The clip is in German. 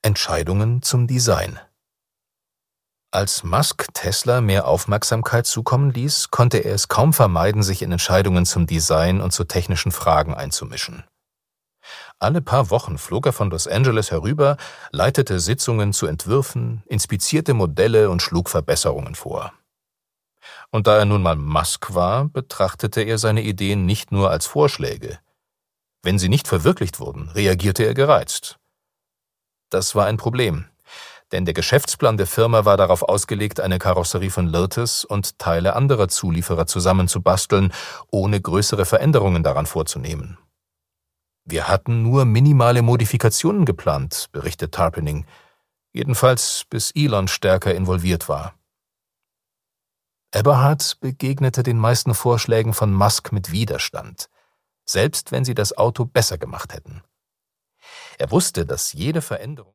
Entscheidungen zum Design. Als Musk Tesla mehr Aufmerksamkeit zukommen ließ, konnte er es kaum vermeiden, sich in Entscheidungen zum Design und zu technischen Fragen einzumischen. Alle paar Wochen flog er von Los Angeles herüber, leitete Sitzungen zu Entwürfen, inspizierte Modelle und schlug Verbesserungen vor. Und da er nun mal Musk war, betrachtete er seine Ideen nicht nur als Vorschläge. Wenn sie nicht verwirklicht wurden, reagierte er gereizt. Das war ein Problem, denn der Geschäftsplan der Firma war darauf ausgelegt, eine Karosserie von Lotus und Teile anderer Zulieferer zusammenzubasteln, ohne größere Veränderungen daran vorzunehmen. Wir hatten nur minimale Modifikationen geplant, berichtet Tarpenning, jedenfalls bis Elon stärker involviert war. Eberhard begegnete den meisten Vorschlägen von Musk mit Widerstand, selbst wenn sie das Auto besser gemacht hätten. Er wusste, dass jede Veränderung